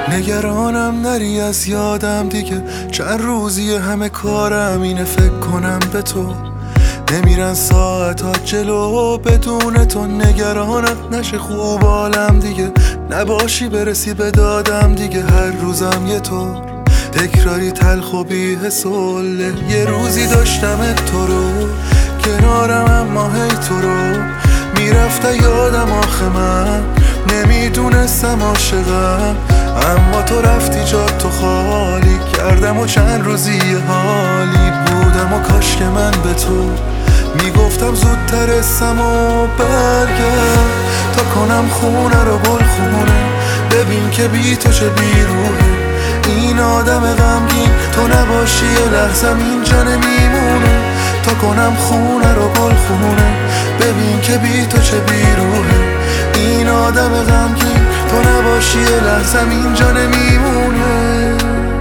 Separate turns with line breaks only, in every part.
نگرانم نری از یادم دیگه، چند روزی همه کارم اینه فکر کنم به تو. نمیرن ساعتات جلو بدون تو، نگرانت نشه خوب حالم دیگه، نباشی برسی به دادم دیگه. هر روزم یه طور تکراری تلخ و بی حسوله. یه روزی داشتمت تو رو کنارم، اما هی تو رو میرفت یادم. آخه من نمیدونستم عاشقم، اما تو رفتی جا تو خالی کردم و چند روزی یه حالی بودم. و کاش که من به تو میگفتم زودتر اسم و برگرد تا کنم خونه رو گل خونه. ببین که بی تو چه بیروحه این آدم غمگین، تو نباشی یه لحظم اینجا نمیمونه. تا کنم خونه رو گل خونه. ببین که بی تو چه بیروحه این آدم غمگین، تو نباشی یه لحظم اینجا نمیمونه.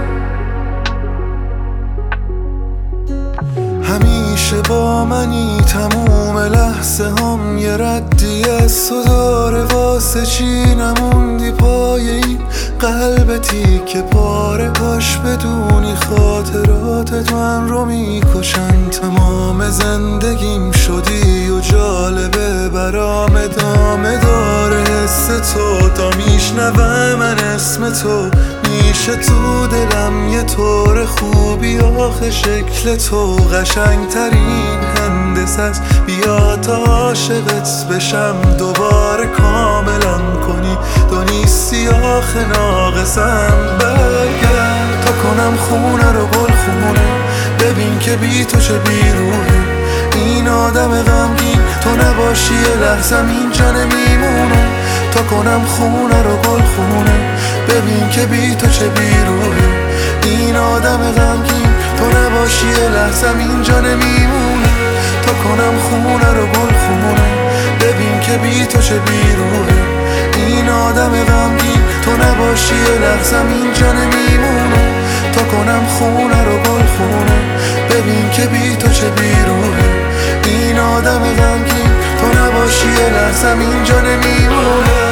همیشه با منی تموم لحظه هم، یه ردی از تو داره واسه چی نموندی پای این قلبتی که پاره. کاش بدونی خاطرات من رو میکشن، تمام زندگیم شدی و جالبه برام ادامه داره حس تو. تا میشنوم من اسم تو میشه تو دلم یه طور خوبی. آخه شکل تو قشنگ ترین هندسه است، بیا تا عاشقت بشم دوباره کاملم کنی. تو نیستی آخه ناقصم، برگرد تا کنم خونه رو گل خونه. ببین که بی تو چه بیروحه این آدم غمگین، تو نباشی یه لحظم اینجا نمیمونه. تا کنم خونه رو گل خونه. ببین که بی تو چه بیروحه این آدم غمگین، تو نباشی یه لحظم اینجا نمیمونه. تا کنم خونه رو گل خونه. ببین که بی تو چه بیروحه این آدم غمگین، تو نباشی یه لحظم اینجا نمیمونه. تا کنم خونه رو گل خونه. ببین که بی تو چه بیروحه این آدم غمگین، تو نباشی یه لحظم اینجا نمیمونه.